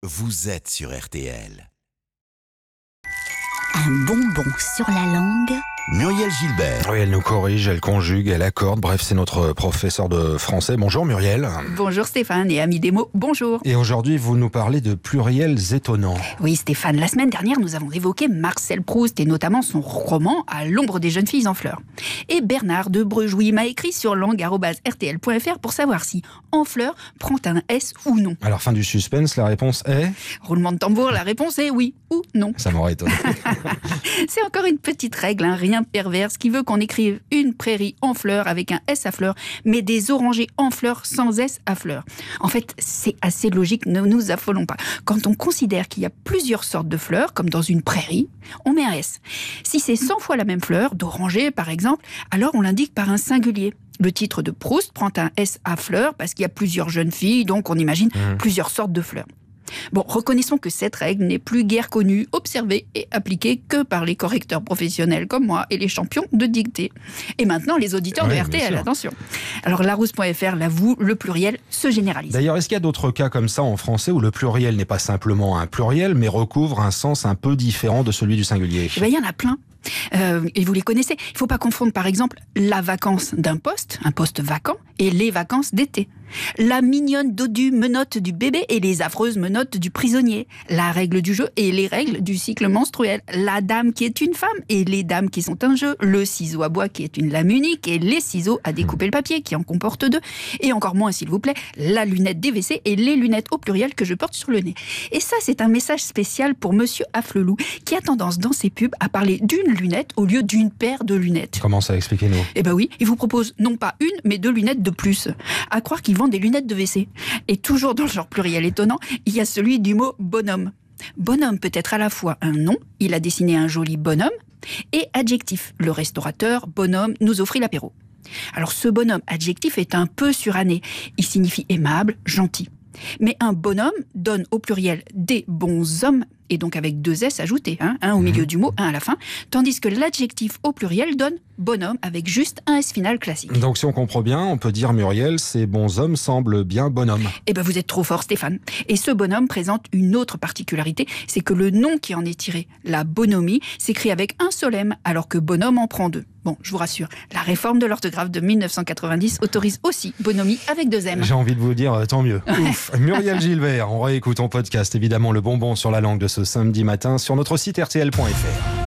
vous êtes sur RTL. Un bonbon sur la langue. Muriel Gilbert. Oui, elle nous corrige, elle conjugue, elle accorde. Bref, c'est notre professeur de français. Bonjour Muriel. Bonjour Stéphane et amis des mots, bonjour. Et aujourd'hui, vous nous parlez de pluriels étonnants. Oui Stéphane, la semaine dernière, nous avons évoqué Marcel Proust et notamment son roman « À l'ombre des jeunes filles en fleurs ». Et Bernard de Brejouy m'a écrit sur langue@rtl.fr pour savoir si « en fleurs » prend un S ou non. Alors, fin du suspense, la réponse est... Roulement de tambour, la réponse est oui ou non. Ça m'aurait étonné. C'est encore une petite règle, rien perverse, qui veut qu'on écrive une prairie en fleurs avec un S à fleurs, mais des orangers en fleurs sans S à fleurs. En fait, c'est assez logique, ne nous affolons pas. Quand on considère qu'il y a plusieurs sortes de fleurs, comme dans une prairie, on met un S. Si c'est 100 fois la même fleur, d'oranger par exemple, alors on l'indique par un singulier. Le titre de Proust prend un S à fleurs parce qu'il y a plusieurs jeunes filles, donc on imagine plusieurs sortes de fleurs. Bon, reconnaissons que cette règle n'est plus guère connue, observée et appliquée que par les correcteurs professionnels comme moi et les champions de dictée. Et maintenant, les auditeurs de RTL, attention. Alors, larousse.fr l'avoue, le pluriel se généralise. D'ailleurs, est-ce qu'il y a d'autres cas comme ça en français où le pluriel n'est pas simplement un pluriel, mais recouvre un sens un peu différent de celui du singulier ? Eh bien, il y en a plein. Et vous les connaissez. Il ne faut pas confondre, par exemple, la vacance d'un poste, un poste vacant, et les vacances d'été. La mignonne dodue menotte du bébé et les affreuses menottes du prisonnier. La règle du jeu et les règles du cycle menstruel. La dame qui est une femme et les dames qui sont un jeu. Le ciseau à bois qui est une lame unique et les ciseaux à découper le papier qui en comportent deux. Et encore moins, s'il vous plaît, la lunette des WC et les lunettes au pluriel que je porte sur le nez. Et ça, c'est un message spécial pour Monsieur Afflelou qui a tendance dans ses pubs à parler d'une lunette au lieu d'une paire de lunettes. Comment ça, expliquez-nous ? Eh ben oui, il vous propose non pas une, mais 2 lunettes de plus. À croire qu'il vend des lunettes de WC. Et toujours dans le genre pluriel étonnant, il y a celui du mot bonhomme. Bonhomme peut être à la fois un nom, il a dessiné un joli bonhomme, et adjectif. Le restaurateur, bonhomme, nous offrit l'apéro. Alors ce bonhomme adjectif est un peu suranné. Il signifie aimable, gentil. Mais un bonhomme donne au pluriel des bons hommes, et donc avec 2 S ajoutés, un au milieu du mot, un à la fin, tandis que l'adjectif au pluriel donne bonhomme avec juste un S final classique. Donc si on comprend bien, on peut dire Muriel, ces bons hommes semblent bien bonhommes. Eh ben vous êtes trop fort Stéphane. Et ce bonhomme présente une autre particularité, c'est que le nom qui en est tiré, la bonhomie, s'écrit avec un seul M, alors que bonhomme en prend 2. Bon, je vous rassure, la réforme de l'orthographe de 1990 autorise aussi bonhomie avec 2 M. J'ai envie de vous dire, tant mieux. Ouf. Muriel Gilbert, on réécoute en podcast évidemment le bonbon sur la langue de ce samedi matin sur notre site rtl.fr.